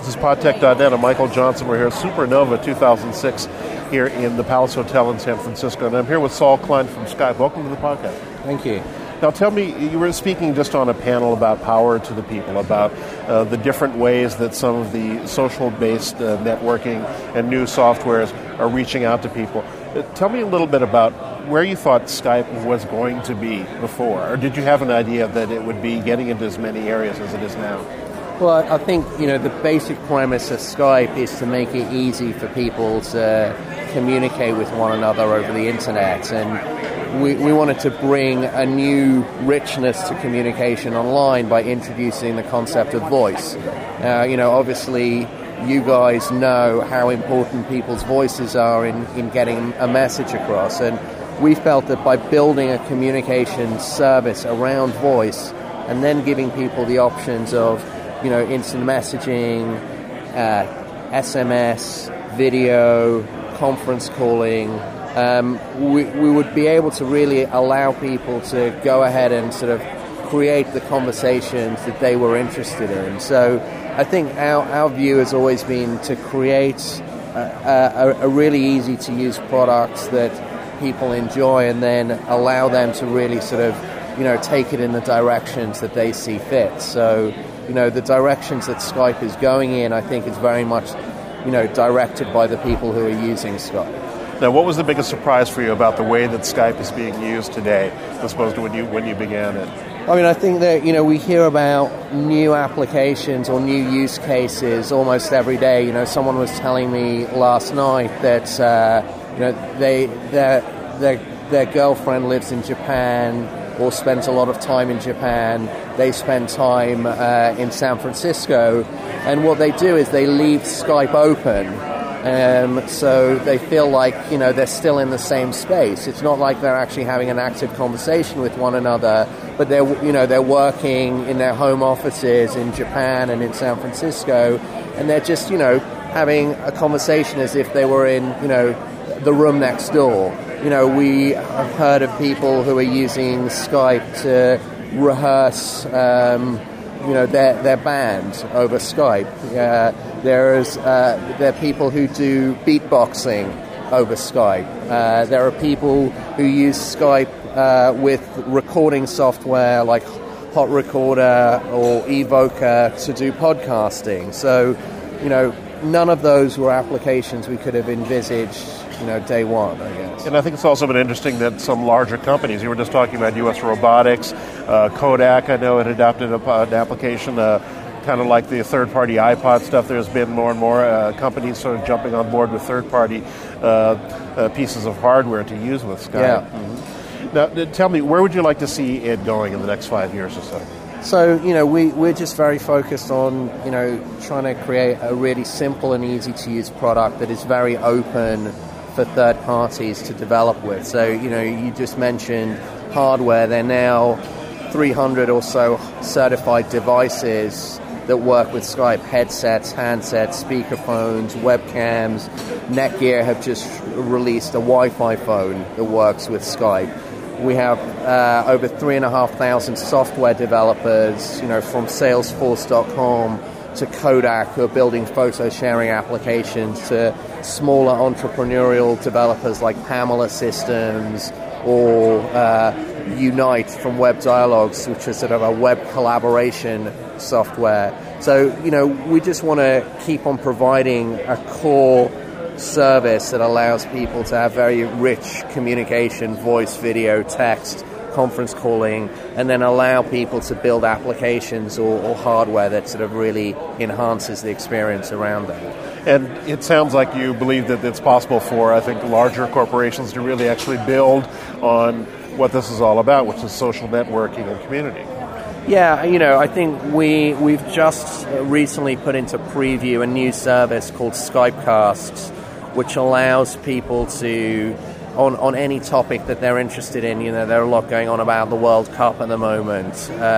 This is podtech.net. I'm Michael Johnson. We're here at Supernova 2006 here in the Palace Hotel in San Francisco. And I'm here with Saul Klein from Skype. Welcome to the podcast. Thank you. Now tell me, you were speaking just on a panel about power to the people, about the different ways that some of the social-based networking and new softwares are reaching out to people. Tell me a little bit about where you thought Skype was going to be before, or did you have an idea that it would be getting into as many areas as it is now? Well, I think, the basic premise of Skype is to make it easy for people to communicate with one another over the internet, and we wanted to bring a new richness to communication online by introducing the concept of voice. Obviously, you guys know how important people's voices are in getting a message across, and we felt that by building a communication service around voice and then giving people the options of instant messaging, SMS, video, conference calling, we would be able to really allow people to go ahead and sort of create the conversations that they were interested in. So I think our view has always been to create a really easy to use product that people enjoy and then allow them to really sort of, take it in the directions that they see fit. So, the directions that Skype is going in, I think is very much, directed by the people who are using Skype. Now, what was the biggest surprise for you about the way that Skype is being used today, as opposed to when you began it? I think that, we hear about new applications or new use cases almost every day. Someone was telling me last night that, their girlfriend lives in Japan or spends a lot of time in Japan. They spend time in San Francisco, and what they do is they leave Skype open. So they feel like, they're still in the same space. It's not like they're actually having an active conversation with one another, but they're working in their home offices in Japan and in San Francisco, and they're just, having a conversation as if they were in, the room next door. We have heard of people who are using Skype to rehearse, their band over Skype. There are people who do beatboxing over Skype. There are people who use Skype with recording software like Hot Recorder or Evoker to do podcasting. So, none of those were applications we could have envisaged, day one, I guess. And I think it's also been interesting that some larger companies, you were just talking about U.S. Robotics, Kodak, I know, had adopted an application, kind of like the third-party iPod stuff. There's been more and more companies sort of jumping on board with third-party pieces of hardware to use with Skype. Yeah. Mm-hmm. Now, tell me, where would you like to see it going in the next 5 years or so? So, we're just very focused on, trying to create a really simple and easy-to-use product that is very open for third parties to develop with. So, you just mentioned hardware. There are now 300 or so certified devices that work with Skype: headsets, handsets, speakerphones, webcams. Netgear have just released a Wi-Fi phone that works with Skype. We have over 3,500 software developers, from Salesforce.com to Kodak, who are building photo sharing applications, to smaller entrepreneurial developers like Pamela Systems or Unite from Web Dialogues, which is sort of a web collaboration software. So, we just want to keep on providing a core service that allows people to have very rich communication, voice, video, text, conference calling, and then allow people to build applications or hardware that sort of really enhances the experience around them. And it sounds like you believe that it's possible for, I think, larger corporations to really actually build on what this is all about, which is social networking and community. Yeah, I think we've just recently put into preview a new service called Skypecasts, which allows people to, on any topic that they're interested in, there are a lot going on about the World Cup at the moment,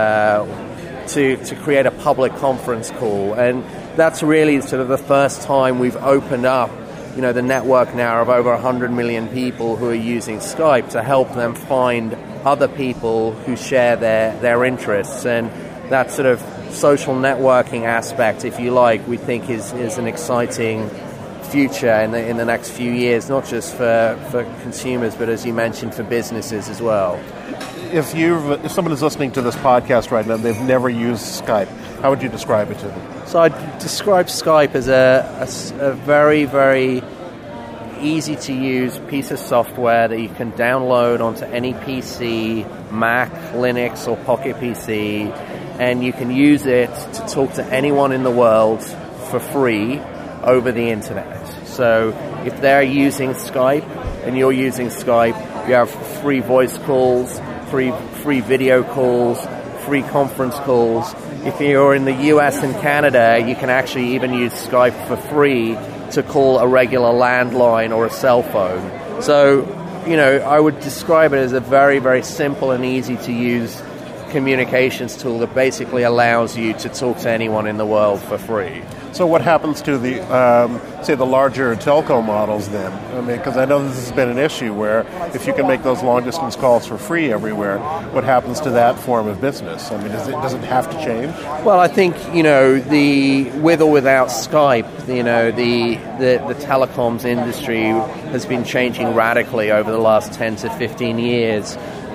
to create a public conference call. And that's really sort of the first time we've opened up, the network now of over 100 million people who are using Skype to help them find other people who share their interests. And that sort of social networking aspect, if you like, we think is an exciting future in the next few years, not just for consumers, but as you mentioned, for businesses as well. If someone is listening to this podcast right now and they've never used Skype, how would you describe it to them? So I'd describe Skype as a very, very easy to use piece of software that you can download onto any PC, Mac, Linux, or Pocket PC, and you can use it to talk to anyone in the world for free over the internet. So if they're using Skype and you're using Skype, you have free voice calls, free video calls, free conference calls. If you're in the US and Canada, you can actually even use Skype for free to call a regular landline or a cell phone. So, I would describe it as a very, very simple and easy to use communications tool that basically allows you to talk to anyone in the world for free. So what happens to the, say, the larger telco models then? I mean, because I know this has been an issue where if you can make those long-distance calls for free everywhere, what happens to that form of business? I mean, does it have to change? Well, I think, with or without Skype, the telecoms industry has been changing radically over the last 10 to 15 years.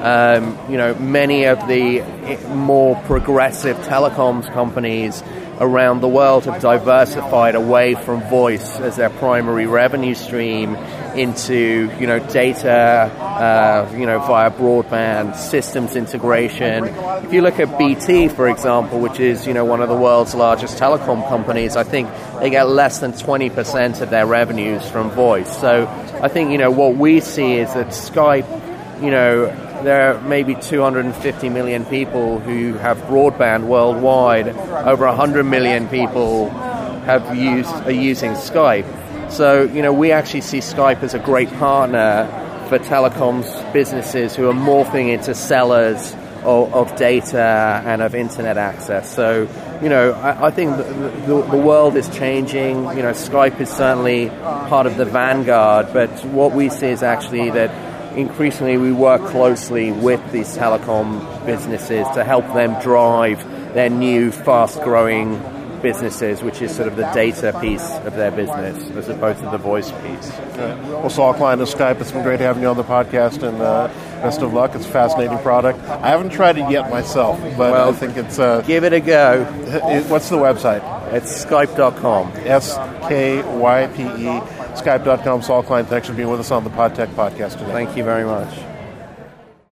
Many of the more progressive telecoms companies around the world have diversified away from voice as their primary revenue stream into, data, via broadband, systems integration. If you look at BT, for example, which is, one of the world's largest telecom companies, I think they get less than 20% of their revenues from voice. So I think, what we see is that Skype, there are maybe 250 million people who have broadband worldwide. Over 100 million people are using Skype. So, we actually see Skype as a great partner for telecoms businesses who are morphing into sellers of data and of internet access. So, I think the world is changing. Skype is certainly part of the vanguard, but what we see is actually that increasingly we work closely with these telecom businesses to help them drive their new fast-growing businesses, which is sort of the data piece of their business as opposed to the voice piece. Well, Saul Klein of Skype, it's been great having you on the podcast, and best of luck. It's a fascinating product. I haven't tried it yet myself, but I think it's... give it a go. What's the website? It's Skype.com. SKYPE. Skype.com. Saul Klein, thanks for being with us on the PodTech podcast today. Thank you very much.